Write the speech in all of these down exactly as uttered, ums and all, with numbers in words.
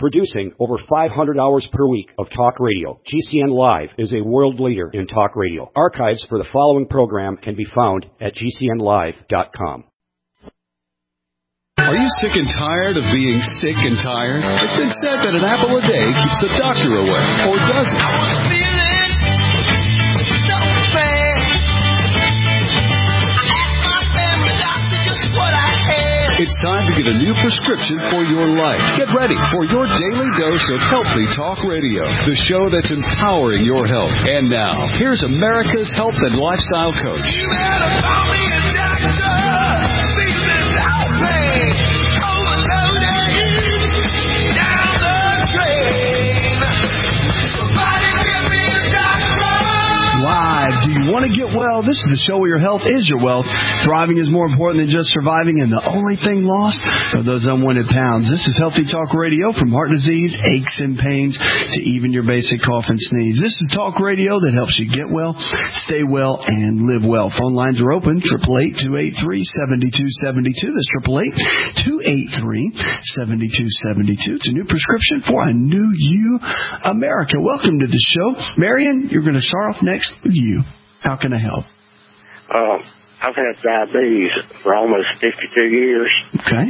Producing over five hundred hours per week of talk radio, G C N Live is a world leader in talk radio. Archives for the following program can be found at G C N live dot com. Are you sick and tired of being sick and tired? It's been said that an apple a day keeps the doctor away, or does it? I was feeling so bad. I asked my family doctor just what I had. It's time to get a new prescription for your life. Get ready for your daily dose of Healthy Talk Radio, the show that's empowering your health. And now, here's America's health and lifestyle coach. You better call me a doctor. Live. Do you want to get well? This is the show where your health is your wealth. Thriving is more important than just surviving, and the only thing lost are those unwanted pounds. This is Healthy Talk Radio, from heart disease, aches and pains, to even your basic cough and sneeze. This is talk radio that helps you get well, stay well, and live well. Phone lines are open, eight eight eight, two eight three, seven two seven two. That's eight eight eight, two eight three, seven two seven two. It's a new prescription for a new you, America. Welcome to the show. Marion, you're going to start off next with you. How can I help? Uh, I've had diabetes for almost fifty-two years. Okay.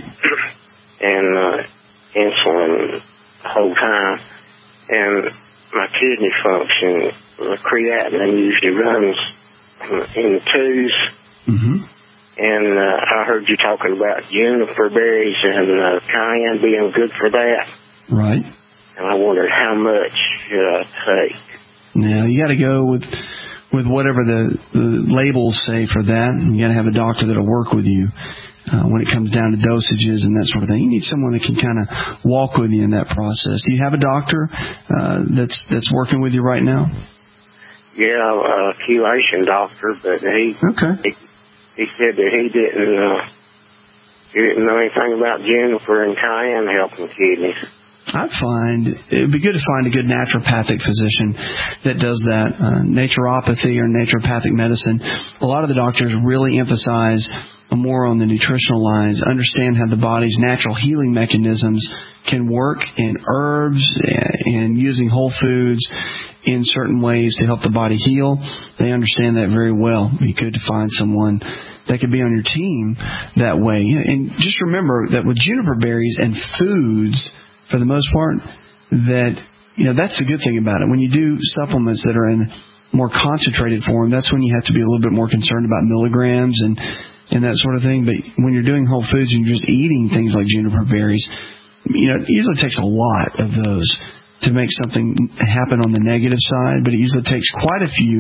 And uh, insulin the whole time. And my kidney function, the creatinine usually runs in the twos. Mm-hmm. And uh, I heard you talking about juniper berries and uh, cayenne being good for that. Right. And I wondered how much should I take? Now, you got to go with with whatever the, the labels say for that. You got to have a doctor that'll work with you uh, when it comes down to dosages and that sort of thing. You need someone that can kind of walk with you in that process. Do you have a doctor uh, that's that's working with you right now? Yeah, a chelation doctor, but he okay. he, he said that he didn't uh, he didn't know anything about juniper and cayenne helping kidneys. I find it would be good to find a good naturopathic physician that does that. Uh, naturopathy or naturopathic medicine, a lot of the doctors really emphasize more on the nutritional lines, understand how the body's natural healing mechanisms can work in herbs and using whole foods in certain ways to help the body heal. They understand that very well. It'd be good to find someone that could be on your team that way. And just remember that with juniper berries and foods, for the most part, that, you know, that's the good thing about it. When you do supplements that are in more concentrated form, that's when you have to be a little bit more concerned about milligrams and, and that sort of thing. But when you're doing whole foods and you're just eating things like juniper berries, you know, it usually takes a lot of those to make something happen on the negative side, but it usually takes quite a few,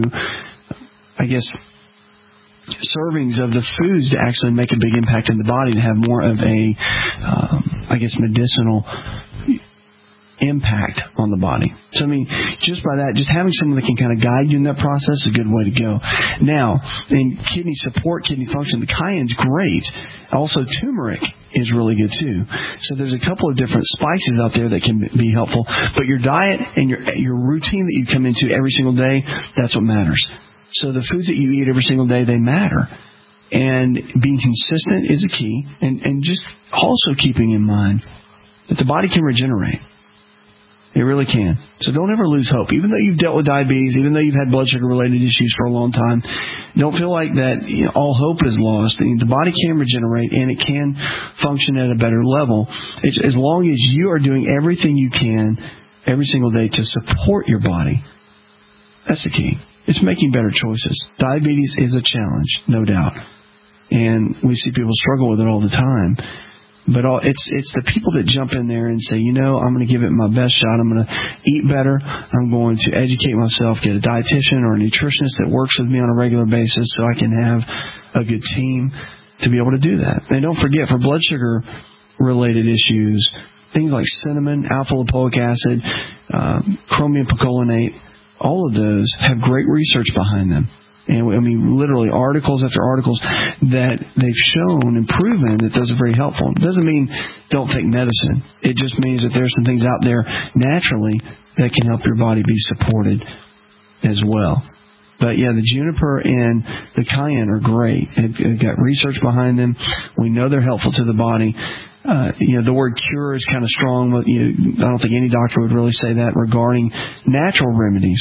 I guess, servings of the foods to actually make a big impact in the body, to have more of a, um, I guess, medicinal impact on the body. So, I mean, just by that, just having someone that can kind of guide you in that process is a good way to go. Now, in kidney support, kidney function, the cayenne's great. Also, turmeric is really good too. So there's a couple of different spices out there that can be helpful. But your diet and your your routine that you come into every single day, that's what matters. So the foods that you eat every single day, they matter. And being consistent is a key. And, and just also keeping in mind that the body can regenerate. It really can. So don't ever lose hope. Even though you've dealt with diabetes, even though you've had blood sugar-related issues for a long time, don't feel like that, you know, all hope is lost. The body can regenerate, and it can function at a better level. It's, as long as you are doing everything you can every single day to support your body, that's the key. It's making better choices. Diabetes is a challenge, no doubt. And we see people struggle with it all the time. But all, it's it's the people that jump in there and say, you know, I'm going to give it my best shot. I'm going to eat better. I'm going to educate myself, get a dietitian or a nutritionist that works with me on a regular basis so I can have a good team to be able to do that. And don't forget, for blood sugar-related issues, things like cinnamon, alpha-lipoic acid, um, chromium picolinate, all of those have great research behind them. And I mean, literally articles after articles that they've shown and proven that those are very helpful. It doesn't mean don't take medicine. It just means that there's some things out there naturally that can help your body be supported as well. But yeah, the juniper and the cayenne are great. They've got research behind them. We know they're helpful to the body. uh, you know, the word cure is kind of strong. But, you know, I don't think any doctor would really say that regarding natural remedies.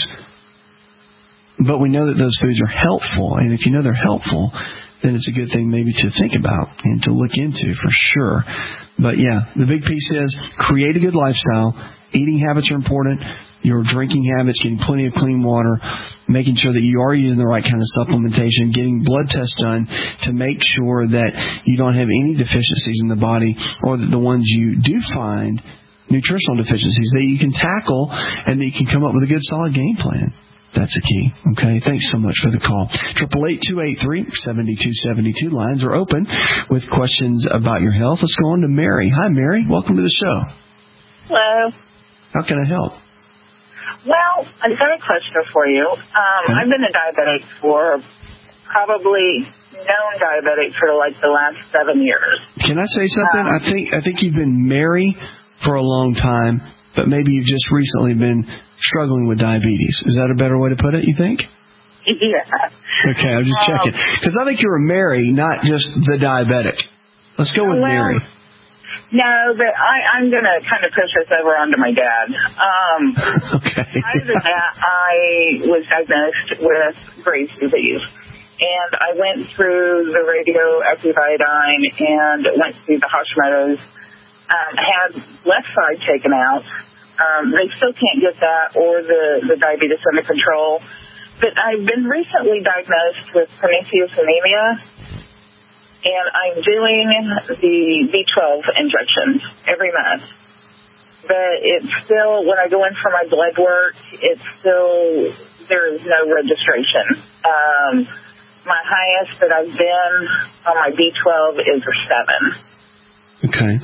But we know that those foods are helpful, and if you know they're helpful, then it's a good thing maybe to think about and to look into for sure. But, yeah, the big piece is create a good lifestyle. Eating habits are important. Your drinking habits, getting plenty of clean water, making sure that you are using the right kind of supplementation, getting blood tests done to make sure that you don't have any deficiencies in the body, or that the ones you do find, nutritional deficiencies, that you can tackle and that you can come up with a good solid game plan. That's the key. Okay, thanks so much for the call. Triple eight two eight three seventy two seventy two. Lines are open with questions about your health. Let's go on to Mary. Hi, Mary. Welcome to the show. Hello. How can I help? Well, I've got a question for you. Um, okay. I've been a diabetic for probably known diabetic for like the last seven years. Can I say something? Um, I think I think you've been Mary for a long time, but maybe you've just recently been struggling with diabetes. Is that a better way to put it, you think? Yeah. Okay, I'm just um, checking. Because I think you were Mary, not just the diabetic. Let's go with well, Mary. No, but I, I'm going to kind of push this over onto my dad. Um, okay. Prior to that, I was diagnosed with Graves' disease. And I went through the radioactive-iodine and went through the Hashimoto's. Um, had left side taken out. Um, they still can't get that or the, the diabetes under control. But I've been recently diagnosed with pernicious anemia. And I'm doing the B twelve injections every month. But it's still, when I go in for my blood work, it's still, there is no registration. Um, my highest that I've been on my B twelve is a seven. Okay.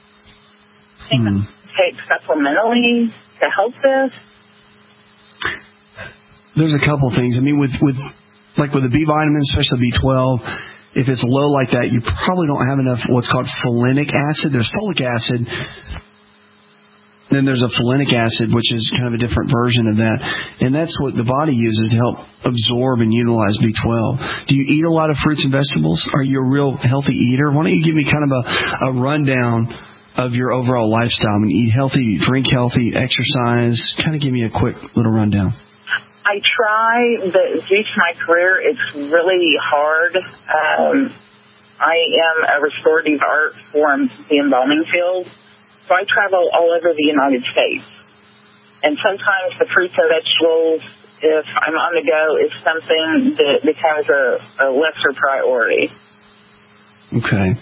I think hmm. I take supplementally to help this. There's a couple things. I mean, with, with like with the B vitamins, especially B twelve, if it's low like that, you probably don't have enough what's called folinic acid. There's folic acid. Then there's a folinic acid, which is kind of a different version of that. And that's what the body uses to help absorb and utilize B twelve. Do you eat a lot of fruits and vegetables? Are you a real healthy eater? Why don't you give me kind of a, a rundown of your overall lifestyle? I mean, eat healthy, drink healthy, exercise. Kind of give me a quick little rundown. I try, but due to my career, it's really hard. Um, I am a restorative art for the embalming field, so I travel all over the United States. And sometimes the fruits and vegetables, if I'm on the go, is something that becomes a, a lesser priority. Okay.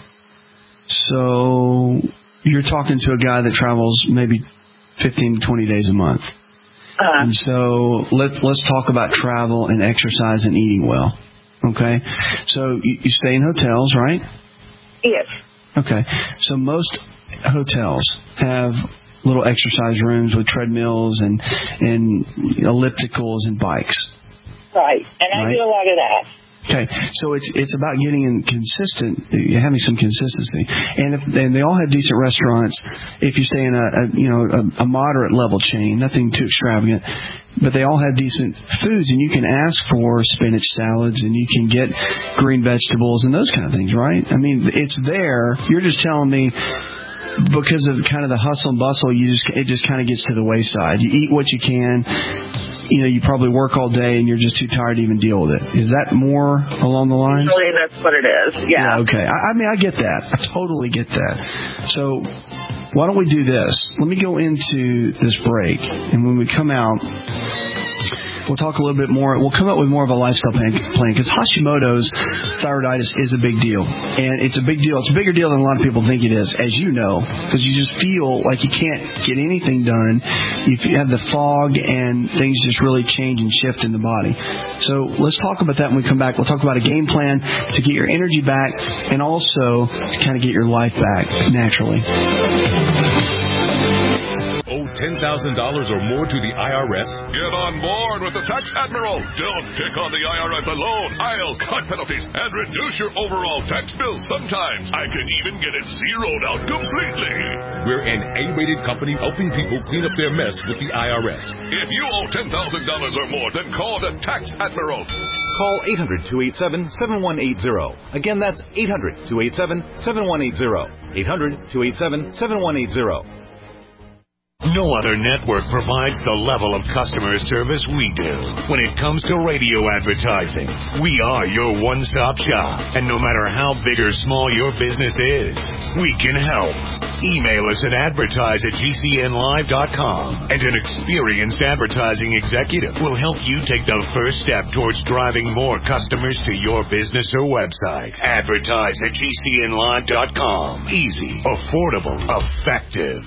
So you're talking to a guy that travels maybe fifteen to twenty days a month. Uh-huh. And so let's let's talk about travel and exercise and eating well. Okay? So you, you stay in hotels, right? Yes. Okay. So most hotels have little exercise rooms with treadmills and and ellipticals and bikes. Right. And I right? do a lot of that. Okay, so it's it's about getting in consistent, having some consistency, and if and they all have decent restaurants. If you stay in a, a you know a, a moderate level chain, nothing too extravagant, but they all have decent foods, and you can ask for spinach salads, and you can get green vegetables and those kind of things, right? I mean, it's there. You're just telling me because of kind of the hustle and bustle, you just it just kind of gets to the wayside. You eat what you can. You know, you probably work all day and you're just too tired to even deal with it. Is that more along the lines? Usually that's what it is, yeah. Yeah, okay. I, I mean, I get that. I totally get that. So why don't we do this? Let me go into this break, and when we come out, we'll talk a little bit more. We'll come up with more of a lifestyle plan because Hashimoto's thyroiditis is a big deal. And it's a big deal. It's a bigger deal than a lot of people think it is, as you know, because you just feel like you can't get anything done. You have the fog and things just really change and shift in the body. So let's talk about that when we come back. We'll talk about a game plan to get your energy back and also to kind of get your life back naturally. Owe ten thousand dollars or more to the I R S? Get on board with the Tax Admiral. Don't pick on the I R S alone. I'll cut penalties and reduce your overall tax bill. Sometimes I can even get it zeroed out completely. We're an A-rated company helping people clean up their mess with the I R S. If you owe ten thousand dollars or more, then call the Tax Admiral. call eight hundred, two eight seven, seven one eight zero. Again, that's eight hundred, two eight seven, seven one eight zero. eight hundred, two eight seven, seven one eight zero. No other network provides the level of customer service we do. When it comes to radio advertising, we are your one-stop shop. And no matter how big or small your business is, we can help. Email us at advertise at G C N live dot com, and an experienced advertising executive will help you take the first step towards driving more customers to your business or website. Advertise at G C N live dot com. Easy, affordable, effective.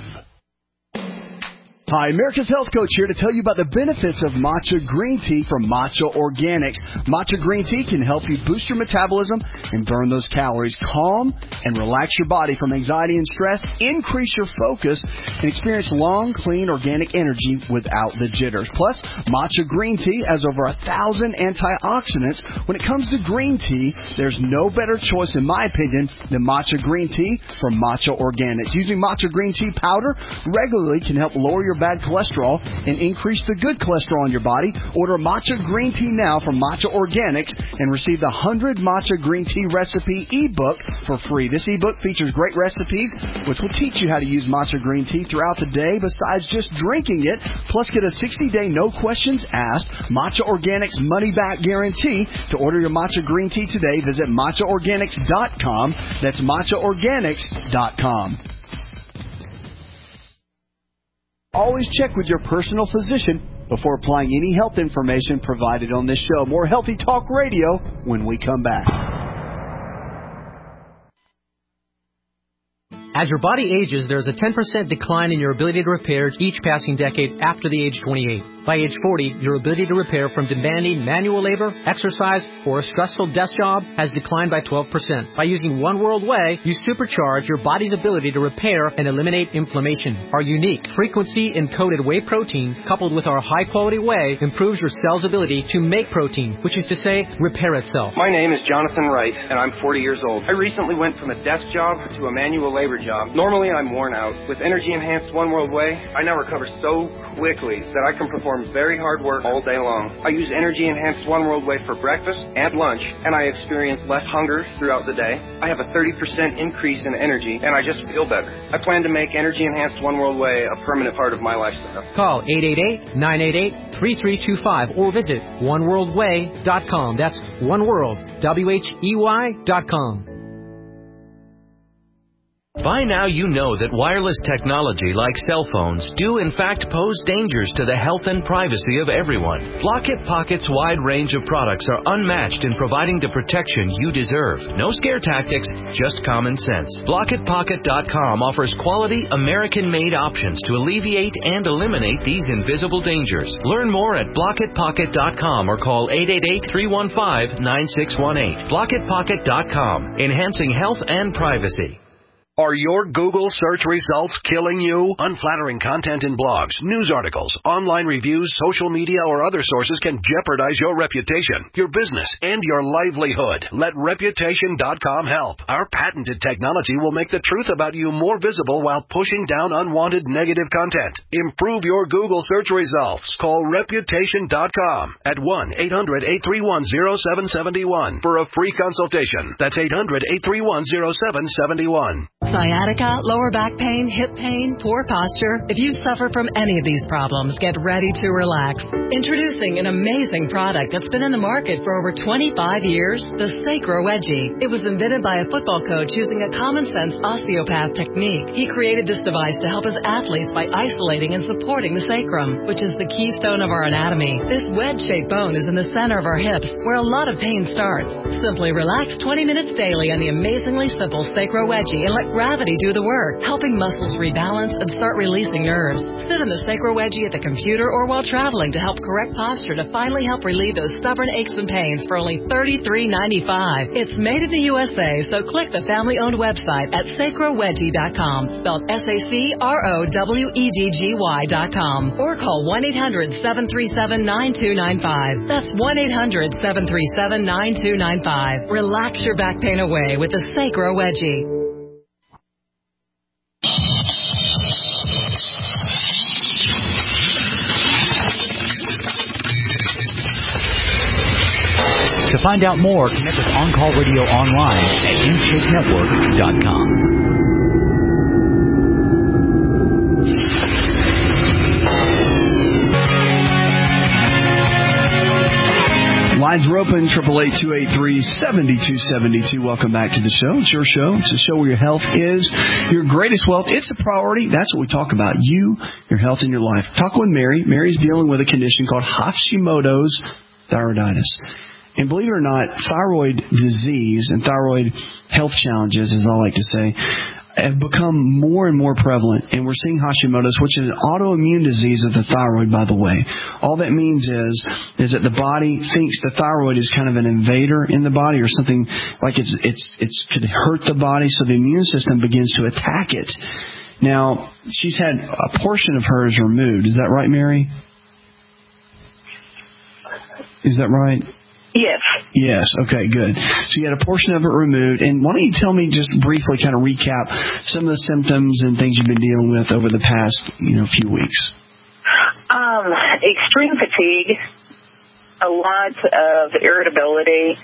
Hi, America's Health Coach here to tell you about the benefits of matcha green tea from Matcha Organics. Matcha green tea can help you boost your metabolism and burn those calories, calm and relax your body from anxiety and stress, increase your focus, and experience long, clean, organic energy without the jitters. Plus, matcha green tea has over a thousand antioxidants. When it comes to green tea, there's no better choice, in my opinion, than matcha green tea from Matcha Organics. Using matcha green tea powder regularly can help lower your bad cholesterol and increase the good cholesterol in your body. Order matcha green tea now from Matcha Organics and receive the one hundred Matcha Green Tea Recipe ebook for free. This ebook features great recipes which will teach you how to use matcha green tea throughout the day besides just drinking it. Plus, get a sixty-day no questions asked Matcha Organics money back guarantee. To order your matcha green tea today, visit matcha organics dot com. That's matcha organics dot com. Always check with your personal physician before applying any health information provided on this show. More Healthy Talk Radio when we come back. As your body ages, there's a ten percent decline in your ability to repair each passing decade after the age twenty-eight. By age forty, your ability to repair from demanding manual labor, exercise, or a stressful desk job has declined by twelve percent. By using One World Whey, you supercharge your body's ability to repair and eliminate inflammation. Our unique frequency-encoded whey protein, coupled with our high-quality whey, improves your cell's ability to make protein, which is to say, repair itself. My name is Jonathan Wright, and I'm forty years old. I recently went from a desk job to a manual labor job. Normally, I'm worn out. With energy-enhanced One World Whey, I now recover so quickly that I can perform very hard work all day long. I use energy-enhanced One World Whey for breakfast and lunch, and I experience less hunger throughout the day. I have a thirty percent increase in energy, and I just feel better. I plan to make energy-enhanced One World Whey a permanent part of my lifestyle. Call eight eight eight, nine eight eight, three three two five or visit one world whey dot com. That's oneworld, W H E Y dot com. By now you know that wireless technology like cell phones do in fact pose dangers to the health and privacy of everyone. Block-It Pocket's wide range of products are unmatched in providing the protection you deserve. No scare tactics, just common sense. block it pocket dot com offers quality American-made options to alleviate and eliminate these invisible dangers. Learn more at block it pocket dot com or call eight eight eight, three one five, nine six one eight. block it pocket dot com, enhancing health and privacy. Are your Google search results killing you? Unflattering content in blogs, news articles, online reviews, social media, or other sources can jeopardize your reputation, your business, and your livelihood. Let reputation dot com help. Our patented technology will make the truth about you more visible while pushing down unwanted negative content. Improve your Google search results. Call reputation dot com at one eight hundred, eight three one, zero seven seven one for a free consultation. That's eight hundred, eight three one, zero seven seven one. Sciatica, lower back pain, hip pain, poor posture. If you suffer from any of these problems, get ready to relax. Introducing an amazing product that's been in the market for over twenty-five years, the Sacro Wedgie. It was invented by a football coach using a common-sense osteopath technique. He created this device to help his athletes by isolating and supporting the sacrum, which is the keystone of our anatomy. This wedge-shaped bone is in the center of our hips, where a lot of pain starts. Simply relax twenty minutes daily on the amazingly simple Sacro Wedgie and let gravity do the work, helping muscles rebalance and start releasing nerves. Sit in the Sacro Wedgie at the computer or while traveling to help correct posture to finally help relieve those stubborn aches and pains for only thirty-three ninety-five. It's made in the U S A, so click the family-owned website at sacro wedgie dot com, spelled S A C R O W E D G Y dot com, or call one eight hundred, seven three seven, nine two nine five. That's one eight hundred, seven three seven, nine two nine five. Relax your back pain away with the Sacro Wedgie. find out more, connect with On Call Radio online at intake network dot com. Lines are open, triple eight, two eight three, seven two seven two. Welcome back to the show. It's your show. It's a show where your health is your greatest wealth. It's a priority. That's what we talk about. You, your health, and your life. Talking with Mary. Mary's dealing with a condition called Hashimoto's thyroiditis. And believe it or not, thyroid disease and thyroid health challenges, as I like to say, have become more and more prevalent, and we're seeing Hashimoto's, which is an autoimmune disease of the thyroid, by the way. All that means is is that the body thinks the thyroid is kind of an invader in the body, or something like it's it's it's could hurt the body, so the immune system begins to attack it. Now, she's had a portion of hers removed. Is that right, Mary? Is that right? Yes. Yes. Okay, good. So you had a portion of it removed. And why don't you tell me, just briefly, kind of recap some of the symptoms and things you've been dealing with over the past, you know, few weeks? Um, extreme fatigue, a lot of irritability,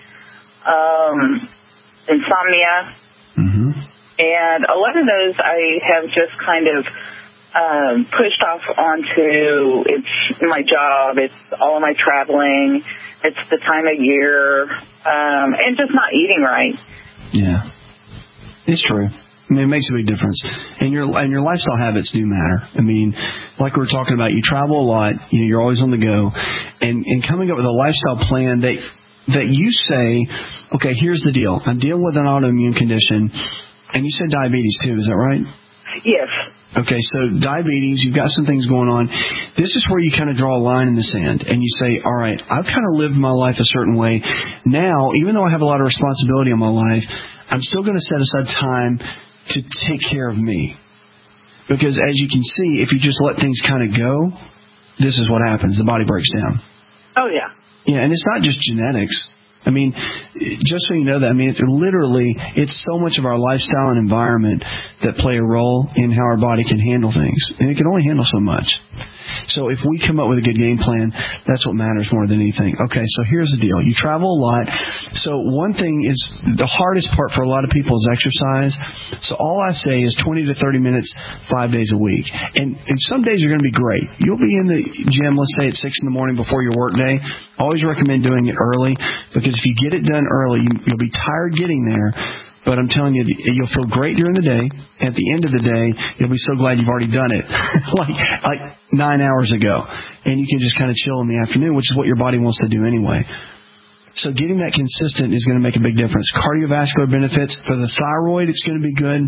um, insomnia, mm-hmm. and a lot of those I have just kind of um, pushed off onto it's my job, it's all of my traveling, it's the time of year, um, and just not eating right. Yeah, it's true. I mean, it makes a big difference. And your and your lifestyle habits do matter. I mean, like we were talking about, you travel a lot, you know, you're always on the go. And, and coming up with a lifestyle plan that that you say, okay, here's the deal. I'm dealing with an autoimmune condition. And you said diabetes too, is that right? Yes. Okay, so diabetes, you've got some things going on. This is where you kind of draw a line in the sand and you say, all right, I've kind of lived my life a certain way. Now, even though I have a lot of responsibility in my life, I'm still going to set aside time to take care of me. Because as you can see, if you just let things kind of go, this is what happens. The body breaks down. Oh, yeah. Yeah, and it's not just genetics. I mean, just so you know that, I mean, it's literally, it's so much of our lifestyle and environment that play a role in how our body can handle things. And it can only handle so much. So if we come up with a good game plan, that's what matters more than anything. Okay, so here's the deal. You travel a lot. So one thing is, the hardest part for a lot of people is exercise. So all I say is twenty to thirty minutes, five days a week. And, and some days are going to be great. You'll be in the gym, let's say at six in the morning before your work day. I always recommend doing it early, because if you get it done early, you, you'll be tired getting there. But I'm telling you, you'll feel great during the day. At the end of the day, you'll be so glad you've already done it, like like nine hours ago. And you can just kind of chill in the afternoon, which is what your body wants to do anyway. So getting that consistent is going to make a big difference. Cardiovascular benefits for the thyroid, it's going to be good,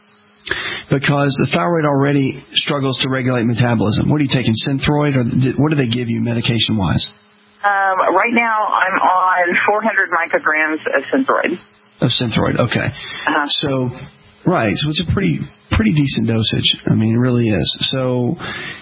because the thyroid already struggles to regulate metabolism. What are you taking, Synthroid, or what do they give you medication-wise? Um, right now, I'm on four hundred micrograms of Synthroid. Of Synthroid, okay. Uh-huh. So, right, so it's a pretty pretty decent dosage. I mean, it really is. So,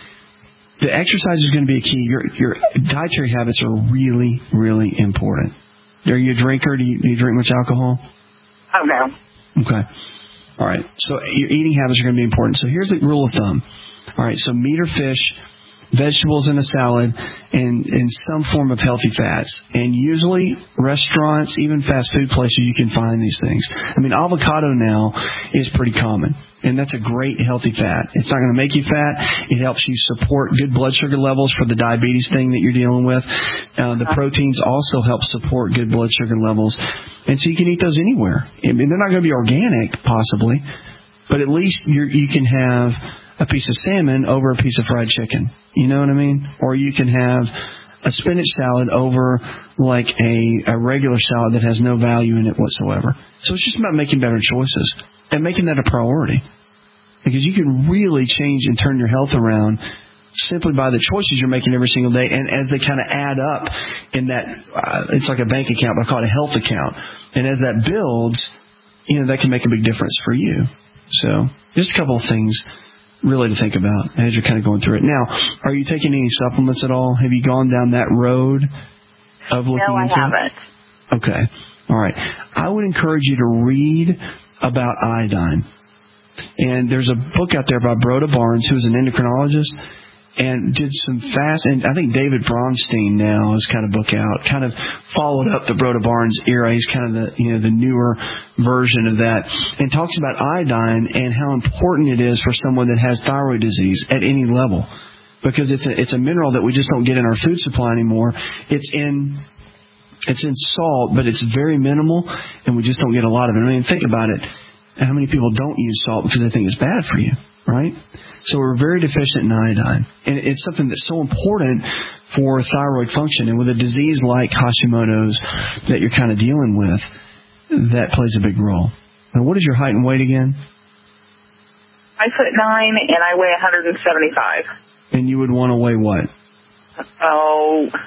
the exercise is going to be a key. Your your dietary habits are really, really important. Are you a drinker? Do you, do you drink much alcohol? Oh, no. Okay. All right. So, your eating habits are going to be important. So, here's the rule of thumb. All right, so meat or fish, vegetables in a salad, and, and some form of healthy fats. And usually restaurants, even fast food places, you can find these things. I mean, avocado now is pretty common, and that's a great healthy fat. It's not going to make you fat. It helps you support good blood sugar levels for the diabetes thing that you're dealing with. Uh, the proteins also help support good blood sugar levels. And so you can eat those anywhere. I mean, they're not going to be organic, possibly, but at least you're, you can have a piece of salmon over a piece of fried chicken. You know what I mean? Or you can have a spinach salad over like a, a regular salad that has no value in it whatsoever. So it's just about making better choices and making that a priority. Because you can really change and turn your health around simply by the choices you're making every single day. And as they kind of add up in that, uh, it's like a bank account, but I call it a health account. And as that builds, you know, that can make a big difference for you. So just a couple of things really to think about as you're kind of going through it. Now, are you taking any supplements at all? Have you gone down that road of looking no, I into haven't. it? Okay. All right. I would encourage you to read about iodine. And there's a book out there by Broda Barnes, who's an endocrinologist, and did some fast, and I think David Bronstein now has kind of book out, kind of followed up the Broda Barnes era. He's kind of the, you know, the newer version of that, and talks about iodine and how important it is for someone that has thyroid disease at any level, because it's a, it's a mineral that we just don't get in our food supply anymore. It's in It's in salt, but it's very minimal, and we just don't get a lot of it. I mean, think about it. How many people don't use salt because they think it's bad for you, right? So we're very deficient in iodine. And it's something that's so important for thyroid function. And with a disease like Hashimoto's that you're kind of dealing with, that plays a big role. Now, what is your height and weight again? Five foot nine, and I weigh one hundred seventy-five. And you would want to weigh what? Oh, one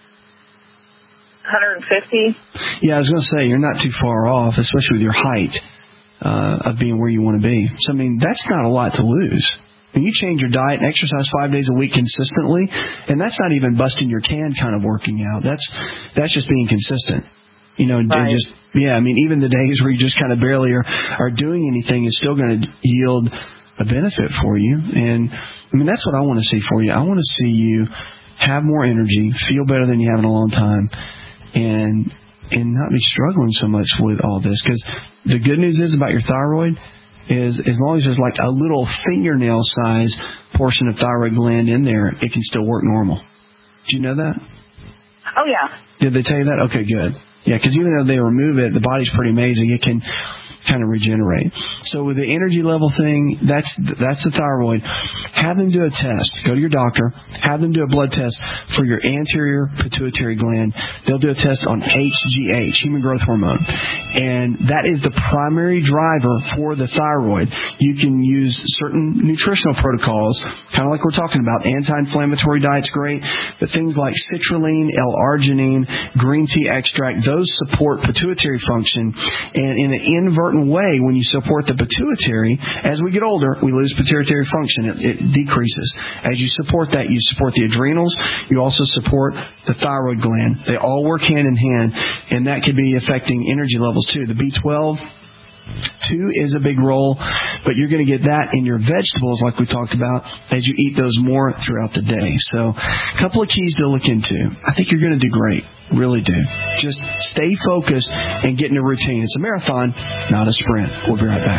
hundred fifty. Yeah, I was going to say, you're not too far off, especially with your height uh, of being where you want to be. So, I mean, that's not a lot to lose. When you change your diet and exercise five days a week consistently, and that's not even busting your tan kind of working out. That's that's just being consistent. You know, right. just yeah. I mean, even the days where you just kind of barely are, are doing anything is still going to yield a benefit for you. And I mean, that's what I want to see for you. I want to see you have more energy, feel better than you have in a long time, and and not be struggling so much with all this. Because the good news is about your thyroid is as long as there's like a little fingernail size portion of thyroid gland in there, it can still work normal. Did you know that? Oh, yeah. Did they tell you that? Okay, good. Yeah, because even though they remove it, the body's pretty amazing. It can kind of regenerate. So with the energy level thing, that's that's the thyroid. Have them do a test. Go to your doctor. Have them do a blood test for your anterior pituitary gland. They'll do a test on H G H, human growth hormone. And that is the primary driver for the thyroid. You can use certain nutritional protocols, kind of like we're talking about. Anti-inflammatory diet's great, but things like citrulline, L-arginine, green tea extract, those support pituitary function. And in an inverted way, when you support the pituitary, as we get older, we lose pituitary function. It, it decreases. As you support that, you support the adrenals. You also support the thyroid gland. They all work hand in hand, and that could be affecting energy levels too. The B twelve, two is a big role, but you're going to get that in your vegetables like we talked about as you eat those more throughout the day. So a couple of keys to look into. I think you're going to do great. Really do. Just stay focused and get in a routine. It's a marathon, not a sprint. We'll be right back.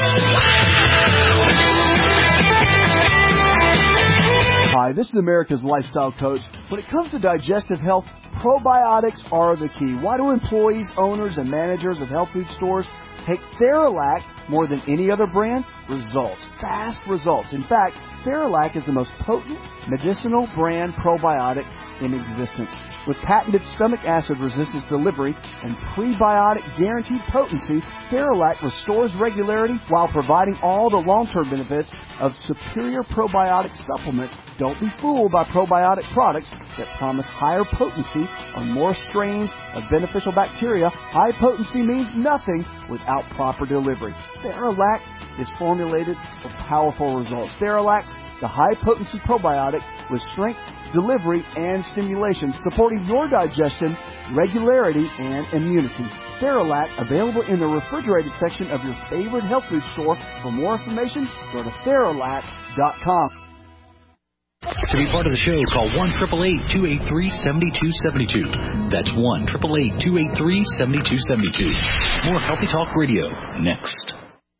Hi, this is America's Lifestyle Coach. When it comes to digestive health, probiotics are the key. Why do employees, owners, and managers of health food stores take Theralac more than any other brand? Results. Fast results. In fact, Theralac is the most potent medicinal brand probiotic in existence. With patented stomach acid resistance delivery and prebiotic guaranteed potency, Theralac restores regularity while providing all the long-term benefits of superior probiotic supplement. Don't be fooled by probiotic products that promise higher potency on more strains of beneficial bacteria. High potency means nothing without proper delivery. Theralac is formulated for powerful results. Theralac, the high-potency probiotic with strength, delivery, and stimulation, supporting your digestion, regularity, and immunity. Theralac, available in the refrigerated section of your favorite health food store. For more information, go to Theralac dot com. To be part of the show, call one eight eight eight, two eight three, seven two seven two. That's one eight eight eight, two eight three, seven two seven two. More Healthy Talk Radio next.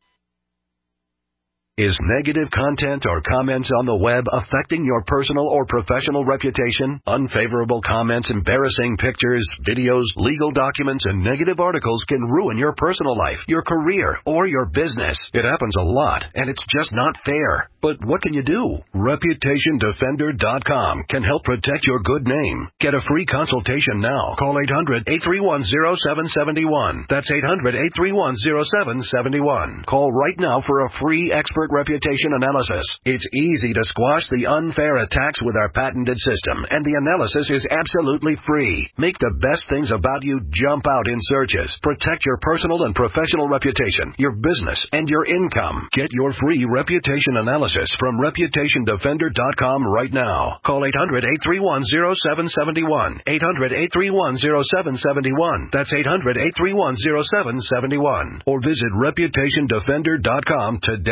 Is negative content or comments on the web affecting your personal or professional reputation? Unfavorable comments, embarrassing pictures, videos, legal documents, and negative articles can ruin your personal life, your career, or your business. It happens a lot, and it's just not fair. But what can you do? Reputation Defender dot com can help protect your good name. Get a free consultation now. Call eight hundred, eight three one, zero seven seven one. That's eight hundred, eight three one, zero seven seven one. Call right now for a free expert reputation analysis. It's easy to squash the unfair attacks with our patented system, and the analysis is absolutely free. Make the best things about you jump out in searches. Protect your personal and professional reputation, your business, and your income. Get your free reputation analysis from Reputation Defender dot com right now. Call eight hundred, eight three one, zero seven seven one. eight hundred, eight three one, zero seven seven one. That's eight hundred, eight three one, zero seven seven one. Or visit Reputation Defender dot com today.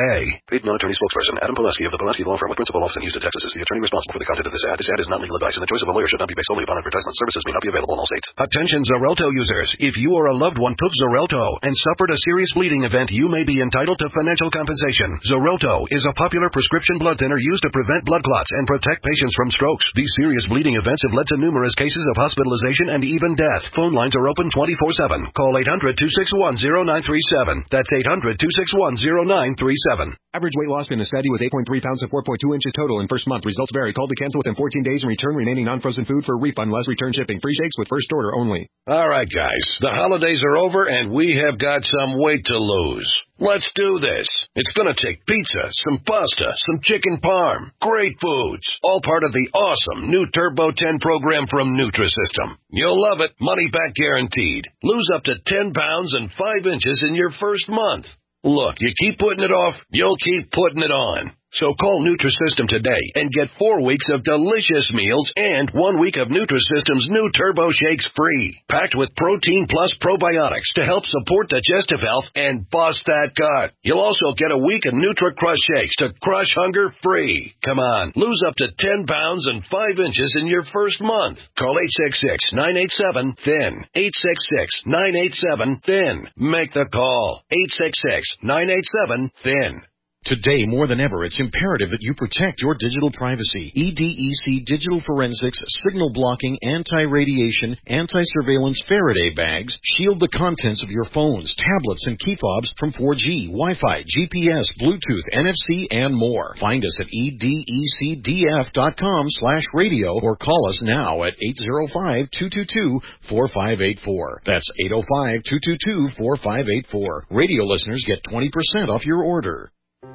Paid non-attorney spokesperson Adam Pileski of the Pileski Law Firm with principal office in Houston, Texas is the attorney responsible for the content of this ad. This ad is not legal advice, and the choice of a lawyer should not be based solely upon advertisement. Services may not be available in all states. Attention Xarelto users. If you or a loved one took Xarelto and suffered a serious bleeding event, you may be entitled to financial compensation. Xarelto is a popular prescription blood thinner used to prevent blood clots and protect patients from strokes. These serious bleeding events have led to numerous cases of hospitalization and even death. Phone lines are open twenty-four seven. Call eight hundred, two six one, zero nine three seven. That's eight hundred, two six one, zero nine three seven. Average weight loss in a study with eight point three pounds and four point two inches total in first month. Results vary. Call to cancel within fourteen days and return remaining non-frozen food for a refund less return shipping. Free shakes with first order only. All right, guys. The holidays are over and we have got some weight to lose. Let's do this. It's going to take pizza, some pasta, some chicken parm, great foods, all part of the awesome new Turbo ten program from Nutrisystem. You'll love it. Money back guaranteed. Lose up to ten pounds and five inches in your first month. Look, you keep putting it off, you'll keep putting it on. So call Nutrisystem today and get four weeks of delicious meals and one week of Nutrisystem's new Turbo Shakes free. Packed with protein plus probiotics to help support digestive health and bust that gut. You'll also get a week of Nutri-Crush Shakes to crush hunger free. Come on, lose up to ten pounds and five inches in your first month. Call eight six six, nine eight seven, T H I N. eight six six, nine eight seven, T H I N. Make the call. eight six six, nine eight seven, T H I N. Today, more than ever, it's imperative that you protect your digital privacy. E D E C Digital Forensics, signal blocking, anti-radiation, anti-surveillance Faraday bags shield the contents of your phones, tablets, and key fobs from four G, Wi-Fi, G P S, Bluetooth, N F C, and more. Find us at E D E C D F dot com slash radio or call us now at eight zero five, two two two, four five eight four. That's eight zero five, two two two, four five eight four. Radio listeners get twenty percent off your order.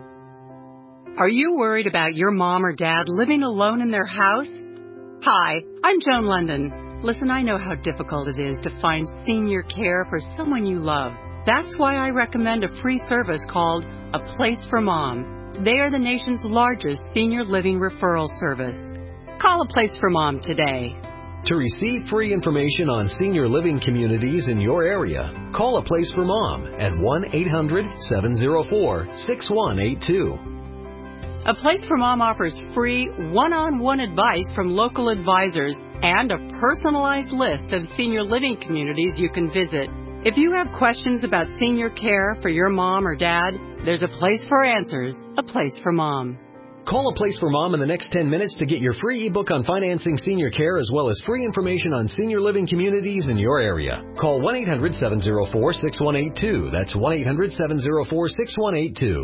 Are you worried about your mom or dad living alone in their house? Hi, I'm Joan London. Listen, I know how difficult it is to find senior care for someone you love. That's why I recommend a free service called A Place for Mom. They are the nation's largest senior living referral service. Call A Place for Mom today. To receive free information on senior living communities in your area, call A Place for Mom at one eight hundred, seven zero four, six one eight two. A Place for Mom offers free one-on-one advice from local advisors and a personalized list of senior living communities you can visit. If you have questions about senior care for your mom or dad, there's a place for answers. A Place for Mom. Call A Place for Mom in the next ten minutes to get your free ebook on financing senior care as well as free information on senior living communities in your area. Call one eight hundred, seven zero four, six one eight two. That's one eight hundred, seven zero four, six one eight two.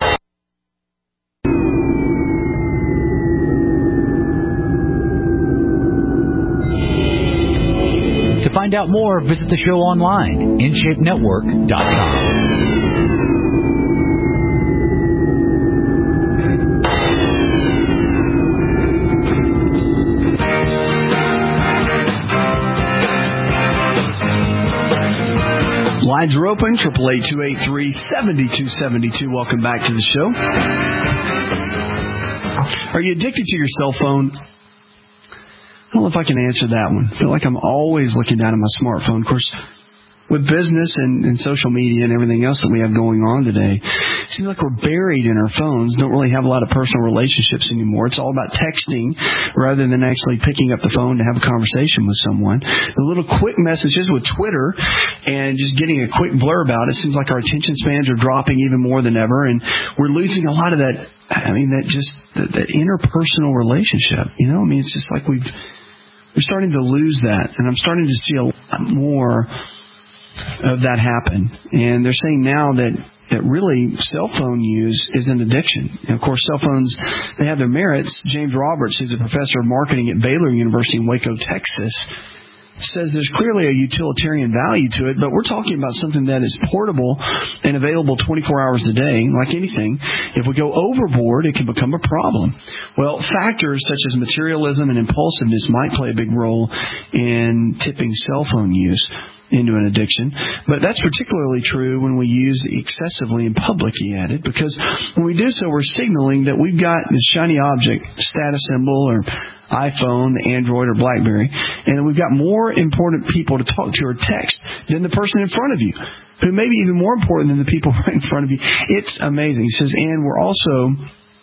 To find out more, visit the show online, in shape network dot com. Lines are open, triple eight, two eight three, seven two seven two. Welcome back to the show. Are you addicted to your cell phone? I don't know if I can answer that one. I feel like I'm always looking down at my smartphone. Of course, with business and, and social media and everything else that we have going on today, it seems like we're buried in our phones, don't really have a lot of personal relationships anymore. It's all about texting rather than actually picking up the phone to have a conversation with someone. The little quick messages with Twitter and just getting a quick blurb out, it seems like our attention spans are dropping even more than ever, and we're losing a lot of that, I mean, that just, that, that interpersonal relationship. You know, I mean, it's just like we've, we're starting to lose that, and I'm starting to see a lot more of that happen. And they're saying now that, that really cell phone use is an addiction. And of course, cell phones, they have their merits. James Roberts, who's a professor of marketing at Baylor University in Waco, Texas, says there's clearly a utilitarian value to it, but we're talking about something that is portable and available twenty-four hours a day. Like anything, if we go overboard, it can become a problem. Well, factors such as materialism and impulsiveness might play a big role in tipping cell phone use into an addiction. But that's particularly true when we use it excessively in public, he added, because when we do so, we're signaling that we've got this shiny object, status symbol, or iPhone, the Android, or BlackBerry, and we've got more important people to talk to or text than the person in front of you, who may be even more important than the people right in front of you. It's amazing. He says, and we're also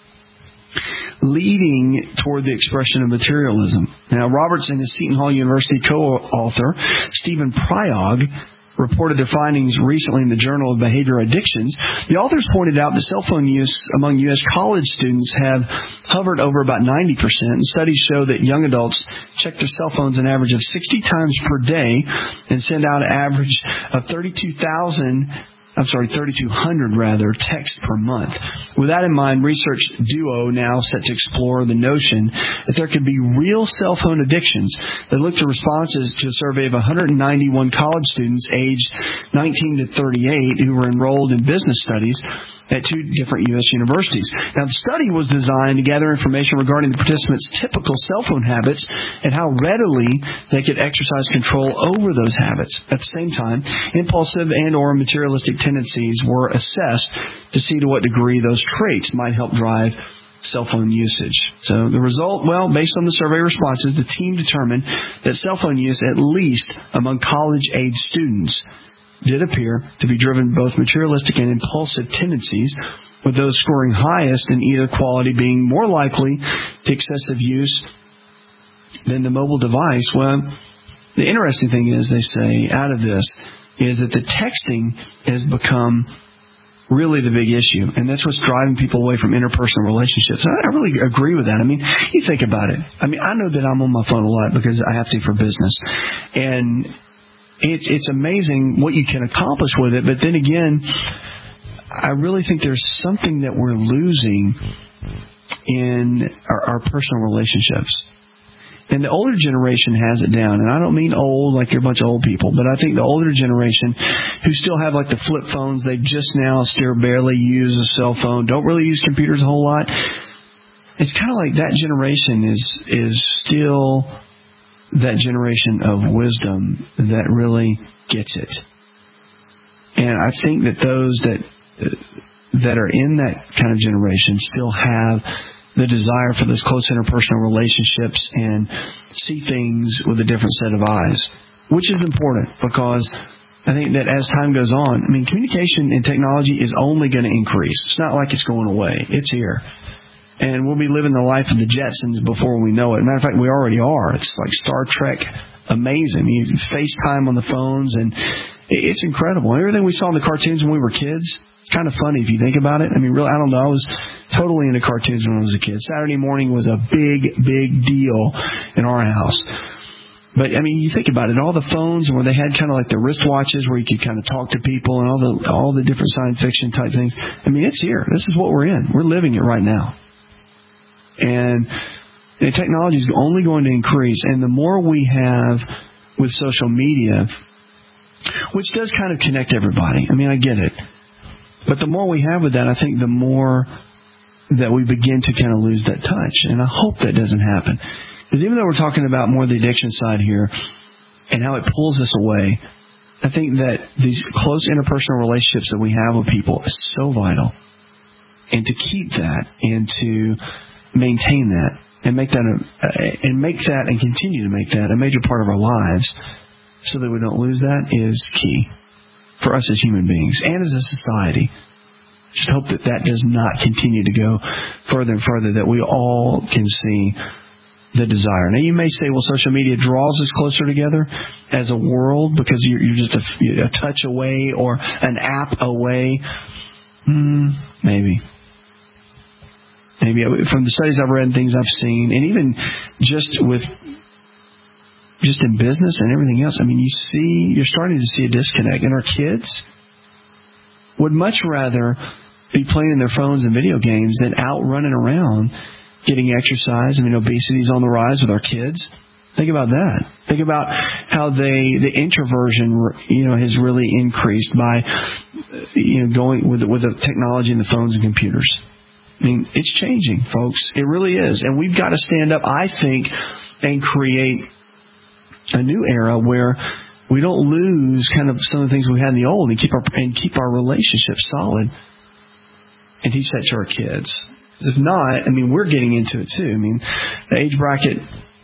leading toward the expression of materialism. Now, Roberts and his Seton Hall University co-author, Stephen Priog, reported their findings recently in the Journal of Behavior Addictions. The authors pointed out that cell phone use among U S college students have hovered over about ninety percent. And studies show that young adults check their cell phones an average of sixty times per day and send out an average of thirty-two thousand I'm sorry, thirty-two hundred rather, texts per month. With that in mind, Research Duo now set to explore the notion that there could be real cell phone addictions. They looked at responses to a survey of one hundred ninety-one college students aged nineteen to thirty-eight who were enrolled in business studies at two different U S universities. Now, the study was designed to gather information regarding the participants' typical cell phone habits and how readily they could exercise control over those habits. At the same time, impulsive and or materialistic tendencies were assessed to see to what degree those traits might help drive cell phone usage. So the result, well, based on the survey responses, the team determined that cell phone use, at least among college-age students, did appear to be driven both materialistic and impulsive tendencies, with those scoring highest in either quality being more likely to excessive use than the mobile device. Well, the interesting thing is, they say, out of this, is that the texting has become really the big issue, and that's what's driving people away from interpersonal relationships. I, I really agree with that. I mean, you think about it. I mean, I know that I'm on my phone a lot because I have to for business, and It's it's amazing what you can accomplish with it, but then again, I really think there's something that we're losing in our, our personal relationships. And the older generation has it down, and I don't mean old like you're a bunch of old people, but I think the older generation who still have like the flip phones, they just now still barely use a cell phone, don't really use computers a whole lot. It's kind of like that generation is is still that generation of wisdom that really gets it. And I think that those that that are in that kind of generation still have the desire for those close interpersonal relationships and see things with a different set of eyes, which is important because I think that as time goes on, I mean, communication and technology is only going to increase. It's not like it's going away. It's here. And we'll be living the life of the Jetsons before we know it. Matter of fact, we already are. It's like Star Trek amazing. You FaceTime on the phones, and it's incredible. Everything we saw in the cartoons when we were kids, it's kind of funny if you think about it. I mean, really, I don't know. I was totally into cartoons when I was a kid. Saturday morning was a big, big deal in our house. But, I mean, you think about it, all the phones and where they had kind of like the wristwatches where you could kind of talk to people and all the all the different science fiction type things. I mean, it's here. This is what we're in. We're living it right now. And the technology is only going to increase. And the more we have with social media, which does kind of connect everybody. I mean, I get it. But the more we have with that, I think the more that we begin to kind of lose that touch. And I hope that doesn't happen. Because even though we're talking about more the addiction side here and how it pulls us away, I think that these close interpersonal relationships that we have with people is so vital. And to keep that and to maintain that and make that a, and make that and continue to make that a major part of our lives so that we don't lose that is key for us as human beings and as a society. Just hope that that does not continue to go further and further, that we all can see the desire. Now, you may say, well, social media draws us closer together as a world because you're, you're just a, a touch away or an app away. Hmm, maybe. Maybe from the studies I've read and things I've seen, and even just with just in business and everything else, I mean, you see, you're starting to see a disconnect. And our kids would much rather be playing in their phones and video games than out running around getting exercise. I mean, obesity is on the rise with our kids. Think about that. Think about how they the introversion, you know, has really increased by you know going with with the technology and the phones and computers. I mean, it's changing, folks. It really is. And we've got to stand up, I think, and create a new era where we don't lose kind of some of the things we had in the old and keep our and keep our relationships solid and teach that to our kids. If not, I mean, we're getting into it too. I mean, the age bracket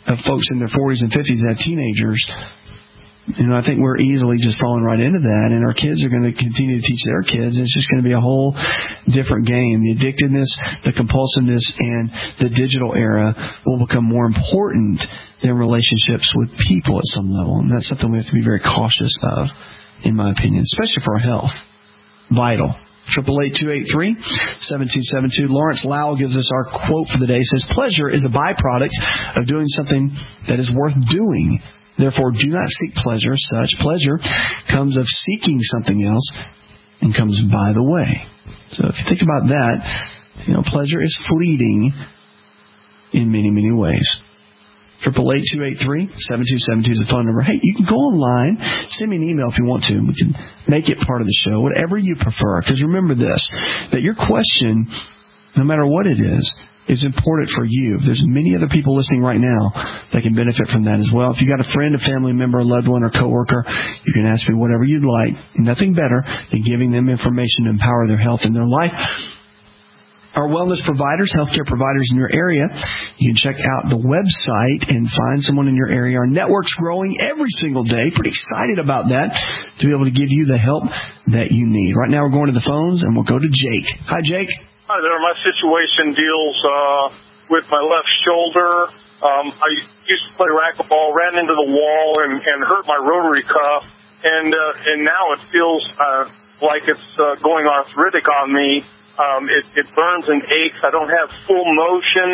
of folks in their forties and fifties that have teenagers. You know, I think we're easily just falling right into that, and our kids are going to continue to teach their kids. It's just going to be a whole different game. The addictiveness, the compulsiveness, and the digital era will become more important than relationships with people at some level, and that's something we have to be very cautious of, in my opinion, especially for our health. Vital. Triple eight two eight three seven two seven two. Lawrence Lau gives us our quote for the day. He says, "Pleasure is a byproduct of doing something that is worth doing. Therefore, do not seek pleasure as such. Pleasure comes of seeking something else and comes by the way." So if you think about that, you know, pleasure is fleeting in many, many ways. Triple eight two eight three seven two seven two is the phone number. Hey, you can go online, send me an email if you want to. We can make it part of the show, whatever you prefer. Because remember this, that your question, no matter what it is, is important for you. There's many other people listening right now that can benefit from that as well. If you got a friend, a family member, a loved one, or coworker, you can ask me whatever you'd like. Nothing better than giving them information to empower their health in their life. Our wellness providers, healthcare providers in your area, you can check out the website and find someone in your area. Our network's growing every single day. Pretty excited about that, to be able to give you the help that you need. Right now we're going to the phones, and we'll go to Jake. Hi, Jake. Hi there. My situation deals uh, with my left shoulder. Um, I used to play racquetball, ran into the wall, and, and hurt my rotary cuff, and uh, and now it feels uh, like it's uh, going arthritic on me. Um, it, it burns and aches. I don't have full motion.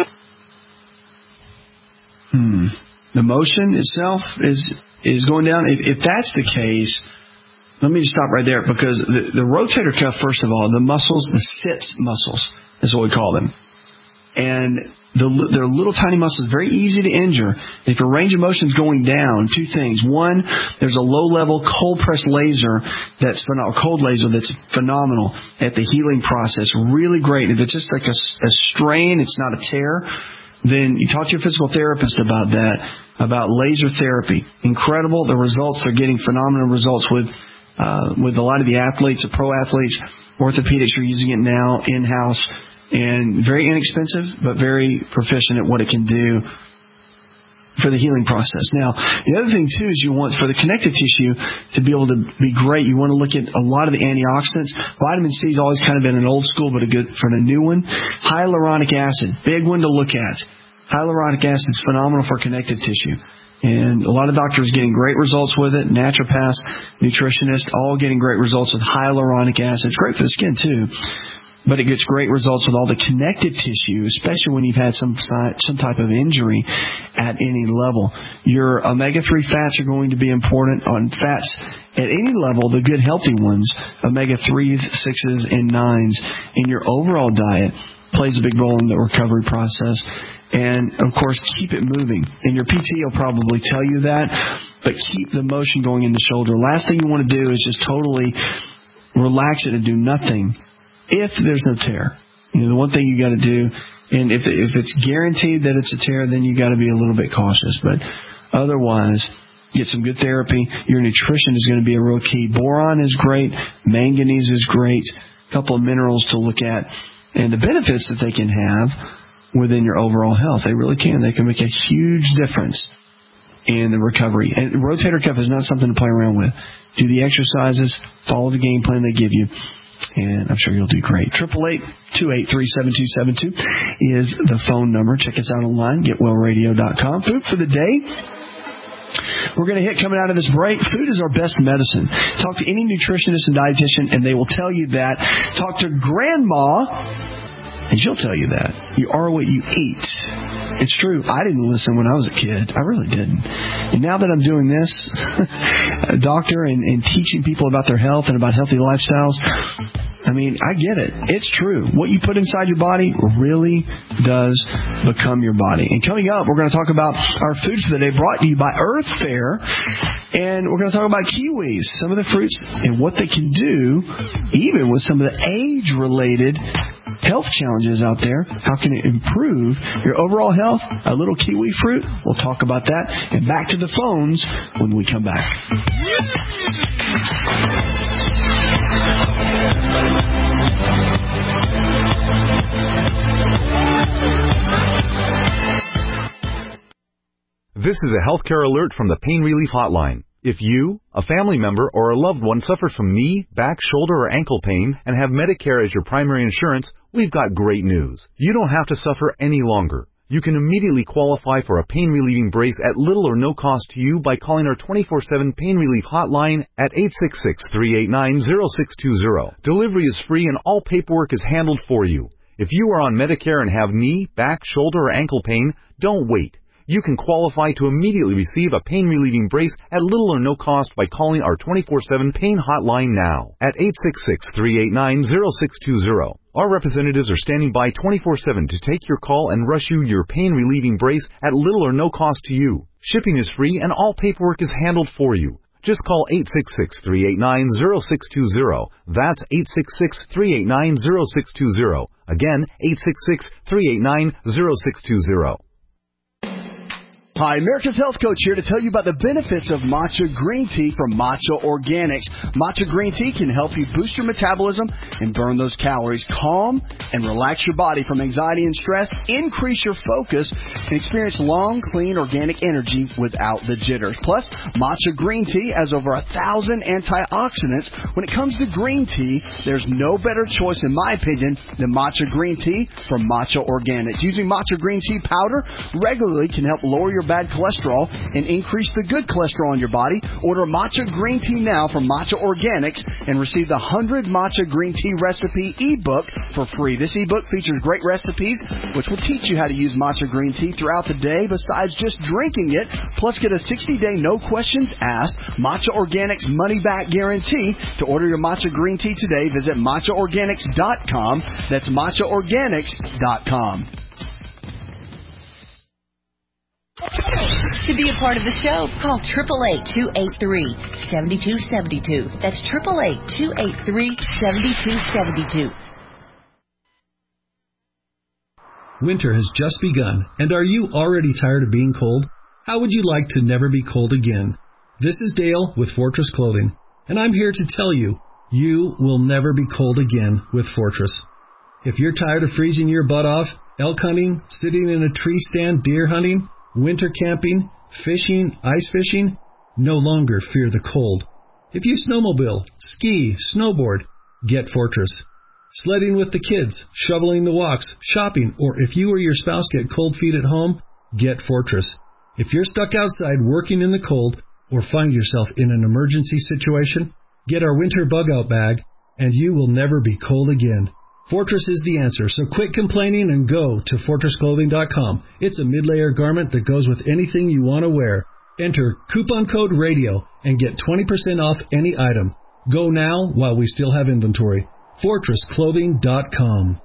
Hmm. The motion itself is is going down. If, if that's the case, let me just stop right there, because the, the rotator cuff, first of all, the muscles, the sits muscles, is what we call them. And the, they're little tiny muscles, very easy to injure. If your range of motion is going down, two things. One, there's a low-level cold-press laser that's phenomenal, cold laser that's phenomenal at the healing process. Really great. If it's just like a, a strain, it's not a tear, then you talk to your physical therapist about that, about laser therapy. Incredible. The results are getting phenomenal results with Uh, with a lot of the athletes, the pro athletes. Orthopedics are using it now in-house, and very inexpensive, but very proficient at what it can do for the healing process. Now, the other thing, too, is you want, for the connective tissue to be able to be great, you want to look at a lot of the antioxidants. Vitamin C has always kind of been an old school, but a good for a new one. Hyaluronic acid, big one to look at. Hyaluronic acid is phenomenal for connective tissue. And a lot of doctors getting great results with it. Naturopaths, nutritionists, all getting great results with hyaluronic acid. It's great for the skin, too. But it gets great results with all the connective tissue, especially when you've had some some type of injury at any level. Your omega three fats are going to be important on fats at any level, the good healthy ones, omega threes, sixes, and nines in your overall diet plays a big role in the recovery process. And, of course, keep it moving. And your P T will probably tell you that, but keep the motion going in the shoulder. Last thing you want to do is just totally relax it and do nothing if there's no tear. You know, the one thing you got to do, and if if it's guaranteed that it's a tear, then you got to be a little bit cautious. But otherwise, get some good therapy. Your nutrition is going to be a real key. Boron is great. Manganese is great. A couple of minerals to look at. And the benefits that they can have within your overall health. They really can. They can make a huge difference in the recovery. And rotator cuff is not something to play around with. Do the exercises, follow the game plan they give you, and I'm sure you'll do great. triple eight two eight three seven two seven two is the phone number. Check us out online, get well radio dot com. Food for the day. We're going to hit coming out of this break. Food is our best medicine. Talk to any nutritionist and dietitian, and they will tell you that. Talk to Grandma, and she'll tell you that. You are what you eat. It's true. I didn't listen when I was a kid. I really didn't. And now that I'm doing this, a doctor, and, and teaching people about their health and about healthy lifestyles, I mean, I get it. It's true. What you put inside your body really does become your body. And coming up, we're going to talk about our foods for the day, brought to you by Earth Fare. And we're going to talk about kiwis, some of the fruits and what they can do, even with some of the age-related health challenges out there. How can it improve your overall health? A little kiwi fruit. We'll talk about that. And back to the phones when we come back. This is a healthcare alert from the Pain Relief Hotline. If you, a family member, or a loved one suffers from knee, back, shoulder, or ankle pain and have Medicare as your primary insurance, we've got great news. You don't have to suffer any longer. You can immediately qualify for a pain-relieving brace at little or no cost to you by calling our twenty-four seven Pain Relief Hotline at eight six six, three eight nine, zero six two zero. Delivery is free and all paperwork is handled for you. If you are on Medicare and have knee, back, shoulder, or ankle pain, don't wait. You can qualify to immediately receive a pain-relieving brace at little or no cost by calling our twenty-four seven Pain Hotline now at eight six six, three eight nine, zero six two zero. Our representatives are standing by twenty-four seven to take your call and rush you your pain-relieving brace at little or no cost to you. Shipping is free and all paperwork is handled for you. Just call eight six six, three eight nine, zero six two zero. That's eight six six, three eight nine, zero six two zero. Again, eight six six, three eight nine, zero six two zero. Hi, America's Health Coach here to tell you about the benefits of matcha green tea from Matcha Organics. Matcha green tea can help you boost your metabolism and burn those calories, calm and relax your body from anxiety and stress, increase your focus, and experience long, clean, organic energy without the jitters. Plus, matcha green tea has over a thousand antioxidants. When it comes to green tea, there's no better choice, in my opinion, than matcha green tea from Matcha Organics. Using matcha green tea powder regularly can help lower your bad cholesterol and increase the good cholesterol in your body. Order matcha green tea now from Matcha Organics and receive the one hundred Matcha Green Tea Recipe ebook for free. This ebook features great recipes which will teach you how to use matcha green tea throughout the day besides just drinking it. Plus, get a sixty day no questions asked Matcha Organics money back guarantee. To order your matcha green tea today, visit matcha organics dot com. That's matcha organics dot com. To be a part of the show, call eight eight eight, two eight three, seven two seven two. That's eight eight eight, two eight three, seven two seven two. Winter has just begun, and are you already tired of being cold? How would you like to never be cold again? This is Dale with Fortress Clothing, and I'm here to tell you, you will never be cold again with Fortress. If you're tired of freezing your butt off, elk hunting, sitting in a tree stand, deer hunting, winter camping, fishing, ice fishing, no longer fear the cold. If you snowmobile, ski, snowboard, get Fortress. Sledding with the kids, shoveling the walks, shopping, or if you or your spouse get cold feet at home, get Fortress. If you're stuck outside working in the cold or find yourself in an emergency situation, get our winter bug-out bag and you will never be cold again. Fortress is the answer, so quit complaining and go to fortress clothing dot com. It's a mid-layer garment that goes with anything you want to wear. Enter coupon code RADIO and get twenty percent off any item. Go now while we still have inventory. fortress clothing dot com.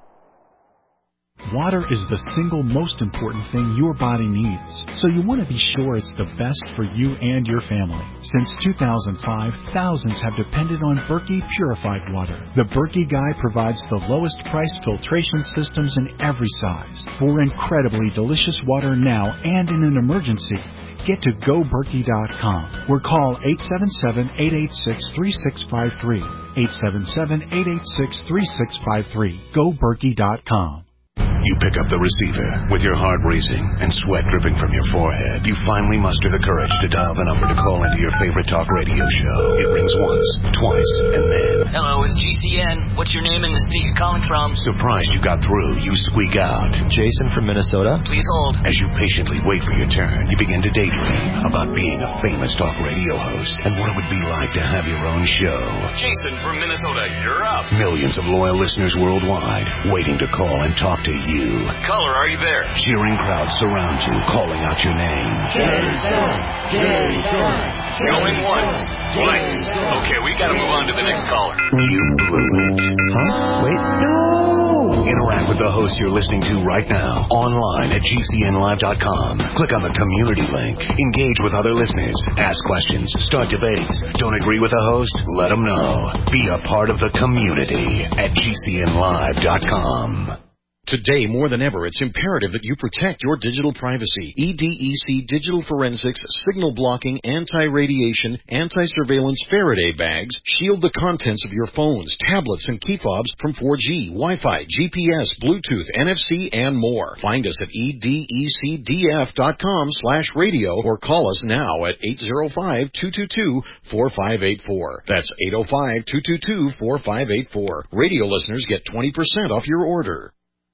Water is the single most important thing your body needs, so you want to be sure it's the best for you and your family. Since two thousand five, thousands have depended on Berkey purified water. The Berkey Guy provides the lowest price filtration systems in every size. For incredibly delicious water now and in an emergency, get to go berkey dot com or call eight seven seven, eight eight six, three six five three. eight seven seven, eight eight six, three six five three. go berkey dot com. You pick up the receiver with your heart racing and sweat dripping from your forehead. You finally muster the courage to dial the number to call into your favorite talk radio show. It rings once, twice, and then... Hello, it's G C N. What's your name and the state you're calling from? Surprised you got through, you squeak out. Jason from Minnesota. Please hold. As you patiently wait for your turn, you begin to daydream about being a famous talk radio host and what it would be like to have your own show. Jason from Minnesota, you're up. Millions of loyal listeners worldwide waiting to call and talk to you. Caller, are you there? Cheering crowds surround you, calling out your name. Jason! Jason! Going once, twice. Okay, we gotta move on to the next caller. You blew it. Huh? Wait. No! Interact with the host you're listening to right now, online at G C N live dot com. Click on the community link. Engage with other listeners. Ask questions. Start debates. Don't agree with the host? Let them know. Be a part of the community at G C N live dot com. Today, more than ever, it's imperative that you protect your digital privacy. E D E C Digital Forensics, signal blocking, anti-radiation, anti-surveillance Faraday bags shield the contents of your phones, tablets, and key fobs from four G, Wi-Fi, G P S, Bluetooth, N F C, and more. Find us at E D E C D F dot com slash radio or call us now at eight oh five, two two two, four five eight four. That's eight oh five, two two two, four five eight four. Radio listeners get twenty percent off your order.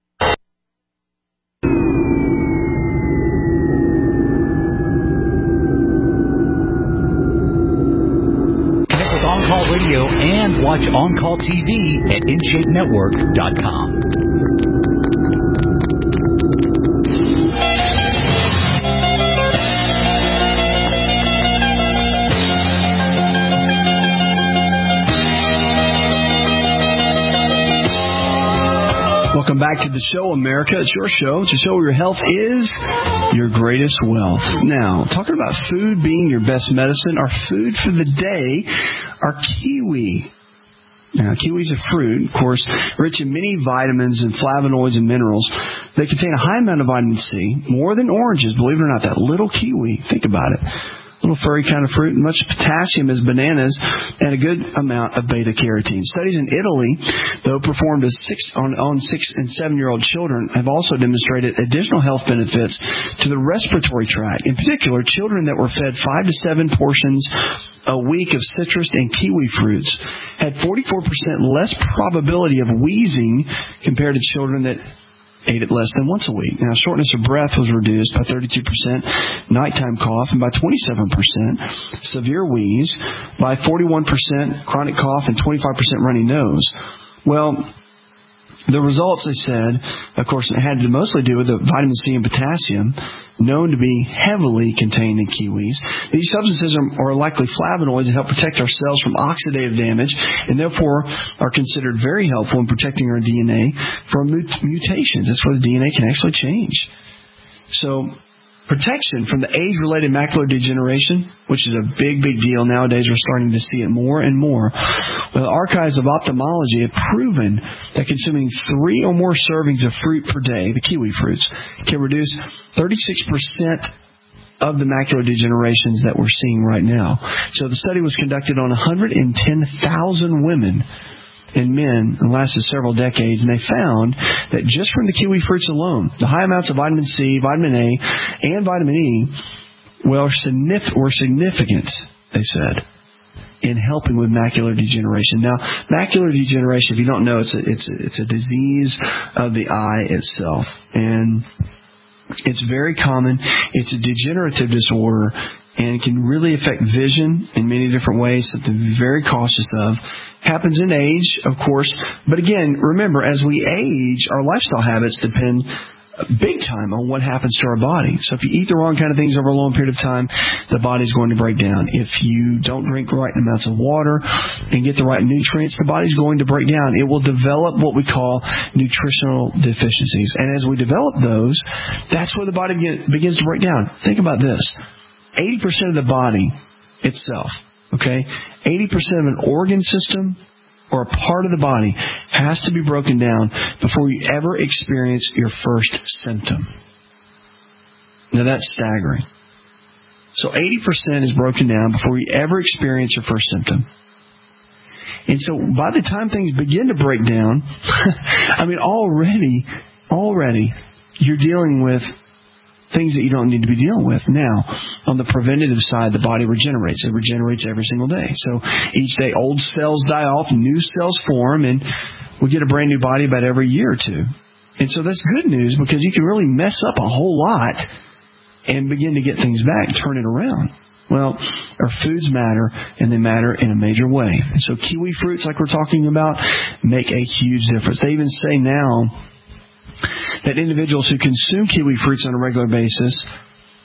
On-Call Radio and watch On-Call T V at in shape network dot com. Welcome back to the show, America. It's your show. It's a show where your health is your greatest wealth. Now, talking about food being your best medicine, our food for the day are kiwi. Now, kiwi is a fruit, of course, rich in many vitamins and flavonoids and minerals. They contain a high amount of vitamin C, more than oranges, believe it or not. That little kiwi, think about it. Little furry kind of fruit, much potassium as bananas, and a good amount of beta-carotene. Studies in Italy, though performed six, on, on six and seven-year-old children, have also demonstrated additional health benefits to the respiratory tract. In particular, children that were fed five to seven portions a week of citrus and kiwi fruits had forty-four percent less probability of wheezing compared to children that ate it less than once a week. Now, shortness of breath was reduced by thirty-two percent, nighttime cough, and by twenty-seven percent, severe wheeze, by forty-one percent, chronic cough, and twenty-five percent runny nose. Well, the results, they said, of course, had to mostly do with the vitamin C and potassium, known to be heavily contained in kiwis. These substances are, are likely flavonoids that help protect our cells from oxidative damage and therefore are considered very helpful in protecting our D N A from mut- mutations. That's where the D N A can actually change. So, protection from the age-related macular degeneration, which is a big, big deal nowadays. We're starting to see it more and more. Well, the archives of ophthalmology have proven that consuming three or more servings of fruit per day, the kiwi fruits, can reduce thirty-six percent of the macular degenerations that we're seeing right now. So the study was conducted on one hundred ten thousand women and men and lasted several decades, and they found that just from the kiwi fruits alone, the high amounts of vitamin C, vitamin A, and vitamin E were significant, they said, in helping with macular degeneration. Now, macular degeneration, if you don't know, it's a, it's a, it's a disease of the eye itself, and it's very common. It's a degenerative disorder, and it can really affect vision in many different ways, something to be very cautious of. Happens in age, of course, but again, remember, as we age, our lifestyle habits depend big time on what happens to our body. So if you eat the wrong kind of things over a long period of time, the body's going to break down. If you don't drink the right amounts of water and get the right nutrients, the body's going to break down. It will develop what we call nutritional deficiencies. And as we develop those, that's where the body begins to break down. Think about this. eighty percent of the body itself, okay, eighty percent of an organ system or a part of the body has to be broken down before you ever experience your first symptom. Now that's staggering. So eighty percent is broken down before you ever experience your first symptom. And so by the time things begin to break down, I mean already, already you're dealing with things that you don't need to be dealing with. Now, on the preventative side, the body regenerates. It regenerates every single day. So each day, old cells die off, new cells form, and we get a brand new body about every year or two. And so that's good news because you can really mess up a whole lot and begin to get things back, turn it around. Well, our foods matter, and they matter in a major way. And so kiwi fruits, like we're talking about, make a huge difference. They even say now that individuals who consume kiwi fruits on a regular basis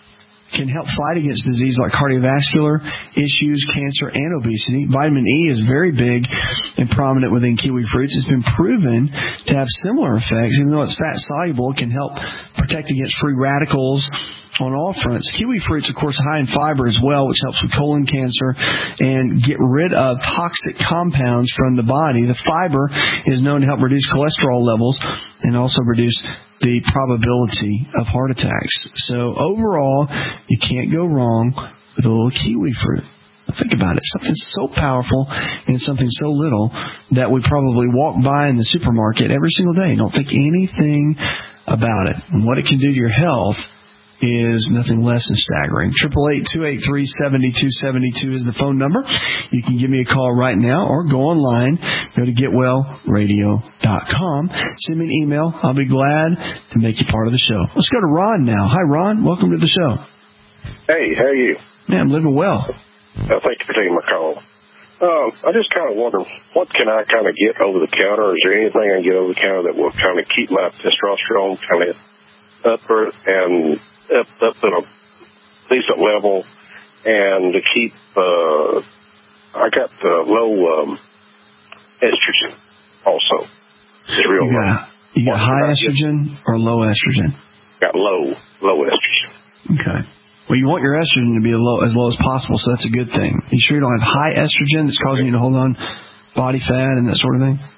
can help fight against disease like cardiovascular issues, cancer, and obesity. Vitamin E is very big and prominent within kiwi fruits. It's been proven to have similar effects. Even though it's fat-soluble, it can help protect against free radicals on all fronts. Kiwi fruits, of course, high in fiber as well, which helps with colon cancer and get rid of toxic compounds from the body. The fiber is known to help reduce cholesterol levels and also reduce the probability of heart attacks. So overall, you can't go wrong with a little kiwi fruit. Think about it. Something so powerful and something so little that we probably walk by in the supermarket every single day and don't think anything about it. And what it can do to your health is nothing less than staggering. eight eight eight, two eight three, seven two seven two is the phone number. You can give me a call right now or go online. Go to get well radio dot com. Send me an email. I'll be glad to make you part of the show. Let's go to Ron now. Hi, Ron. Welcome to the show. Hey, how are you? Man, I'm living well. Uh, thank you for taking my call. Uh, I just kind of wonder, what can I kind of get over the counter? Is there anything I can get over the counter that will kind of keep my testosterone kind of upper and up, up at a decent level, and to keep, uh, I got uh, low um, estrogen also. It's real you got, you got high estrogen or low estrogen? Got low, low estrogen. Okay. Well, you want your estrogen to be as low, as low as possible, so that's a good thing. You sure you don't have high estrogen that's causing you to hold on body fat and that sort of thing?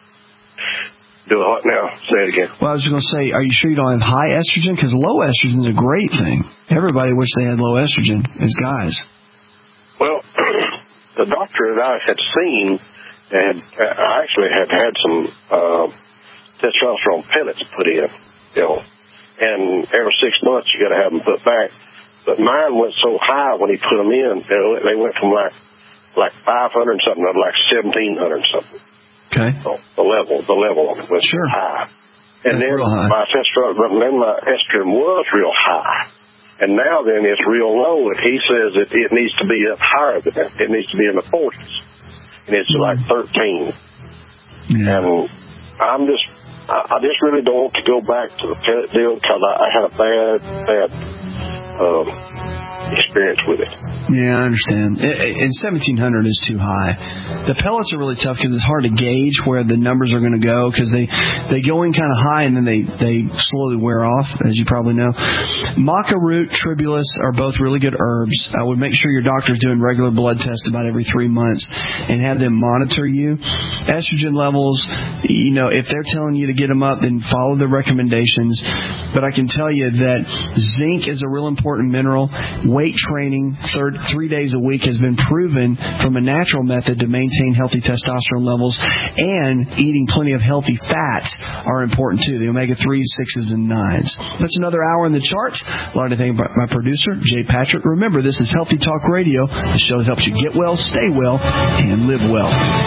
Do what now? Say it again. Well, I was just going to say, are you sure you don't have high estrogen? Because low estrogen is a great thing. Everybody wishes they had low estrogen as guys. Well, the doctor that I had seen had I actually had had some uh, testosterone pellets put in, you know, and every six months you got to have them put back. But mine went so high when he put them in, they went from like like five hundred something to like seventeen hundred something. Okay. So the level, the level of it was sure. high. And That's then real high. my testosterone, then my estrogen was real high. And now then it's real low, and he says that it needs to be up higher than that. It needs to be in the forties. And it's mm. like thirteen. Yeah. And I'm just, I, I just really don't want to go back to the pellet deal because I, I had a bad, bad um, experience with it. Yeah, I understand. And seventeen hundred is too high. The pellets are really tough because it's hard to gauge where the numbers are going to go because they, they go in kind of high and then they, they slowly wear off, as you probably know. Maca root, tribulus are both really good herbs. I would make sure your doctor's doing regular blood tests about every three months and have them monitor you. Estrogen levels, you know, if they're telling you to get them up, then follow the recommendations. But I can tell you that zinc is a real important mineral. Weight training, third three days a week has been proven from a natural method to maintain healthy testosterone levels, and eating plenty of healthy fats are important too, the omega threes, sixes, and nines. That's another hour in the charts. A lot to thank my producer, Jay Patrick. Remember, this is Healthy Talk Radio, the show that helps you get well, stay well, and live well.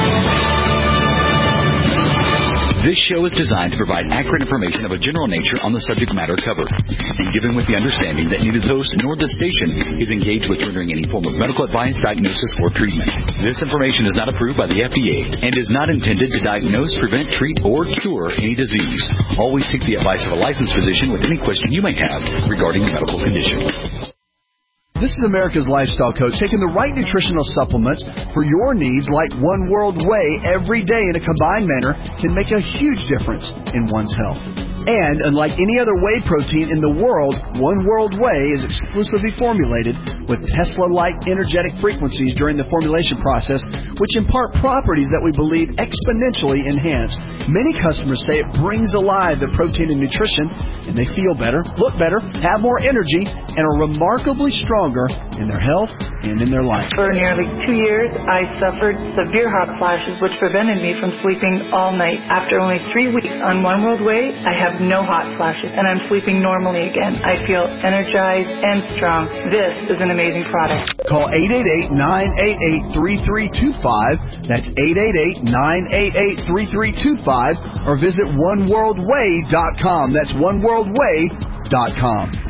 This show is designed to provide accurate information of a general nature on the subject matter covered, and given with the understanding that neither the host nor the station is engaged with rendering any form of medical advice, diagnosis, or treatment. This information is not approved by the F D A and is not intended to diagnose, prevent, treat, or cure any disease. Always seek the advice of a licensed physician with any question you may have regarding medical conditions. This is America's Lifestyle Coach, taking the right nutritional supplements for your needs like One World Whey every day in a combined manner can make a huge difference in one's health. And unlike any other whey protein in the world, One World Whey is exclusively formulated with Tesla-like energetic frequencies during the formulation process, which impart properties that we believe exponentially enhance. Many customers say it brings alive the protein and nutrition, and they feel better, look better, have more energy, and are remarkably stronger in their health and in their life. For nearly two years, I suffered severe hot flashes, which prevented me from sleeping all night. After only three weeks on One World Whey, I have no hot flashes, and I'm sleeping normally again. I feel energized and strong. This is an amazing product. Call eight eight eight, nine eight eight, three three two five. That's eight eight eight, nine eight eight, three three two five, or visit one world way dot com. That's one world way dot com.